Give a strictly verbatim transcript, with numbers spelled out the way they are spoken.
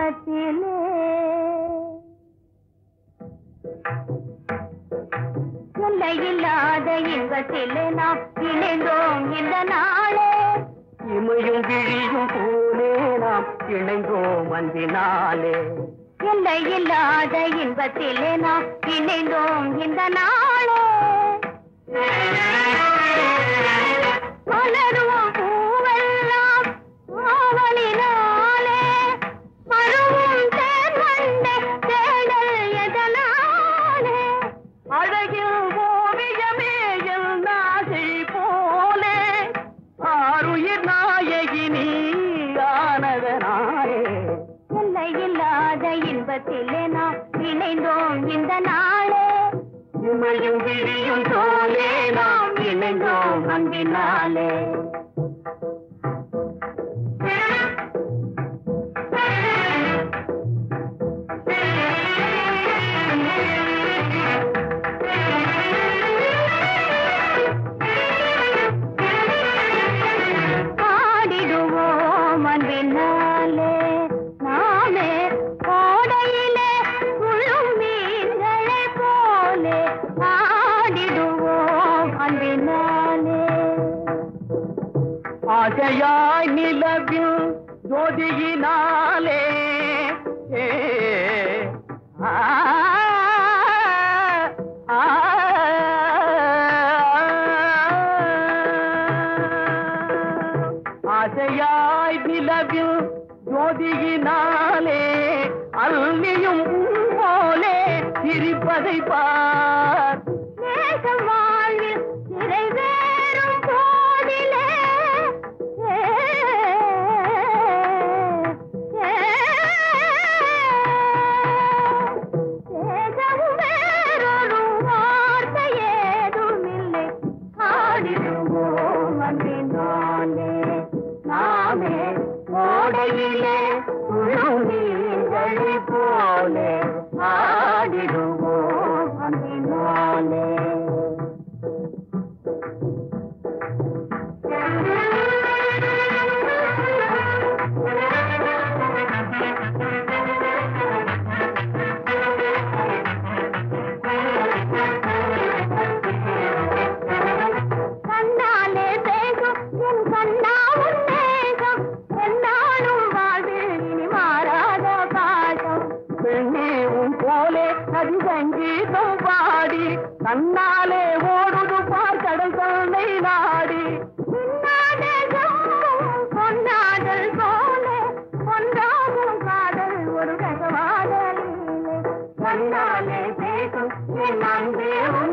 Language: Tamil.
இன்பத்திலே எல்லையில்லாத இன்பத்திலே நாம் இணைந்தோம் இந்த நாளே. இமையும் விழியும் போலே நாம் இணைந்தோம் அன்பினாலே. எல்லையில்லாத இன்பத்திலே நாம் இணைந்தோம் இந்த நாளே. மலரும் பூவெல்லாம் ஆவலினாலே மருவும் தேர்வண்டை தேடல் எதனாலே. அழகில் ஓவியமே எல் நாசை போலே ஆருயிர் நாயகி நீ ஆனதனாலே. எல்லையில்லாத இன்பத்திலே நாம் இணைந்தோம் இந்த நாளே. இமையும் விழியும் போலே நாம் இணைந்தோம் அன்பினாலே. ஆடிடுவோம் அன்பினாலே நாமே கோடையிலே துள்ளும் மீன்களை போலே. ஆடிடுவோம் அன்பினாலே. ஆசையாய் நிலவில் ஜோதியினாலே ஏ, ஆ, ஆ, ஆசையாய் நிலவில் ஜோதியினாலே அல்லியும் போலே சிரிப்பதை பார். நேசம் வாழ்வில் நிறைவேறும் போதிலே ஏ, ஏ, தேசமும் வேறொரு வார்த்தை ஏதுமில்லை. ஆடிடுவோம் அன்பினாலே நாமே கோடையிலே துள்ளும் மீன்களை போலே. ஆடிடுவோம் அன்பினாலே. கண்ணாலே பேசும் என் கண்ணா உன் நேசம் என்னாலும் வாழ்வில் இனி மாறாத பாசம். பெண்ணே உன் போலே நதி சங்கீதம் பாடி தன்னாலே ஓடுது பார் கடல் தன்னை நாடி. பொன்னாடல் போலே பொன்றாகும் காதல் ஒரு ரகவாதலிலே. கண்ணாலே பேசும் என் அன்பே உன்